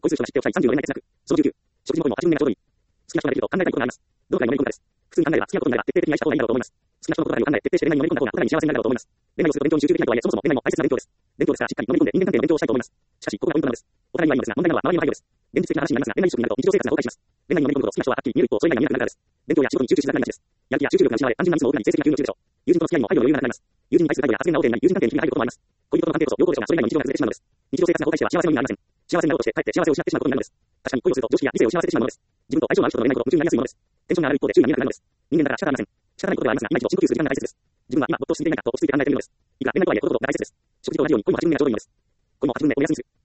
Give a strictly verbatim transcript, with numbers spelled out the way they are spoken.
恋する人が知っておきたいさんじゅうよねんない哲学。そのじゅうきゅう。食事の方もはちぶん目がちょうどいい。好きな人ができると考えたいことがあります。どのくらいのめり込むかです。普通に考えれば好きなことになれば徹底的に愛した方がいいんだろうと思います。好きな人のことを考え、徹底して恋愛にのめり込んだ方がお互いに幸せになるだろうと思います。恋愛をすると勉強に集中できないとはいえ、そもそも恋愛も大切な勉強です。勉強ですからしっかりのめり込んで人間関係の勉強をしたいと思います。しかし、ここがポイントなのです。お互いにはいいのですが、問題なのは周りの配慮です。現実的な話になりますが、恋愛一色になると日常生活が崩壊します。恋愛にのめり込むと好きな人ははっきり見える一方、それ以外が見えなくなるからです。勉強や仕事に集中しづらくなりがちです。やる気や集中力が失われ、単純なミスも多くなり、成績が急に落ちるでしょう。友人との付き合いも配慮の余裕がなくなります。友人に対する配慮や発言が多くなり、友人関係に日々配慮こともあります。恋人の関係こそ良好でしょうが、それ以外の日常が続いてしまうのです。日常生活が崩壊しては幸せになりません。幸せになろうとして、かえって幸せを失ってしまうことになるのです。確かに恋をすると常識や理性を失わせてしまうものです。自分と相性の合う人との恋愛こと夢中になりやすいものです。テンションが上がる一方で注意が見えなくなるのです。人間だから仕方ありません。仕方ないことではありますが、今一度深呼吸する時間が大切です。自分は今没頭していないかと落ち着いて考えているのです。いくら恋愛とはいえ、ことことが大切です。食事と同じように恋もはちぶん目がちょうどいいのです。恋もはちぶん目、折れやすいんです。